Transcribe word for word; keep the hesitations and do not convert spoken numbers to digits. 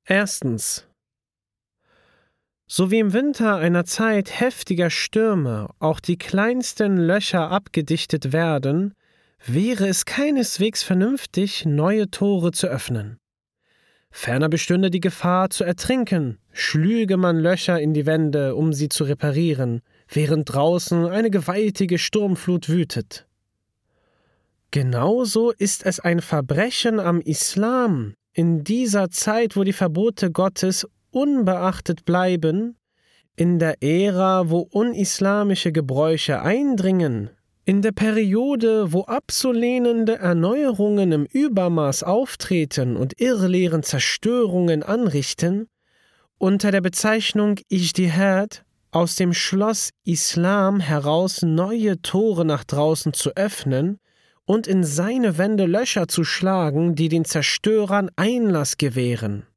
Erstens. So wie im Winter einer Zeit heftiger Stürme auch die kleinsten Löcher abgedichtet werden, wäre es keineswegs vernünftig, neue Tore zu öffnen. Ferner bestünde die Gefahr zu ertrinken, schlüge man Löcher in die Wände, um sie zu reparieren, während draußen eine gewaltige Sturmflut wütet. Genauso ist es ein Verbrechen am Islam, in dieser Zeit, wo die Verbote Gottes unbeachtet bleiben, in der Ära, wo unislamische Gebräuche eindringen, in der Periode, wo abzulehnende Erneuerungen im Übermaß auftreten und Irrlehren Zerstörungen anrichten, unter der Bezeichnung Ijtihad aus dem Schloss Islam heraus neue Tore nach draußen zu öffnen und in seine Wände Löcher zu schlagen, die den Zerstörern Einlass gewähren.